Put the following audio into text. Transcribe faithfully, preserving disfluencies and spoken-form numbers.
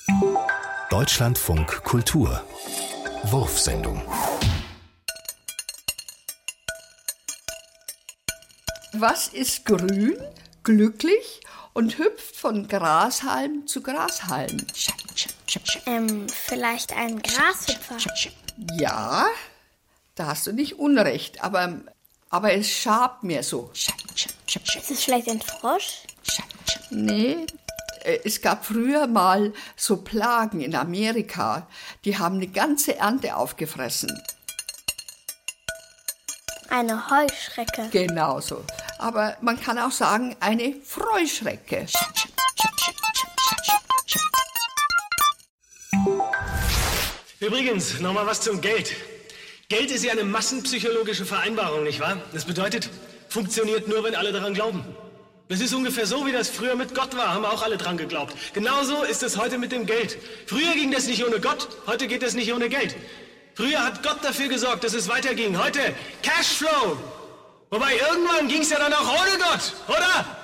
Deutschlandfunk Kultur Wurfsendung. Was ist grün, glücklich und hüpft von Grashalm zu Grashalm? Ähm, vielleicht ein Grashüpfer. Ja, da hast du nicht unrecht, aber, aber es schabt mir so. Ist es vielleicht ein Frosch? Nee, äh, es gab früher mal so Plagen in Amerika, die haben eine ganze Ernte aufgefressen. Eine Heuschrecke. Genau so. Aber man kann auch sagen, eine Freuschrecke. Übrigens, nochmal was zum Geld. Geld ist ja eine massenpsychologische Vereinbarung, nicht wahr? Das bedeutet, funktioniert nur, wenn alle daran glauben. Das ist ungefähr so, wie das früher mit Gott war, haben auch alle dran geglaubt. Genauso ist es heute mit dem Geld. Früher ging das nicht ohne Gott, heute geht das nicht ohne Geld. Früher hat Gott dafür gesorgt, dass es weiterging. Heute Cashflow. Wobei irgendwann ging es ja dann auch ohne Gott, oder?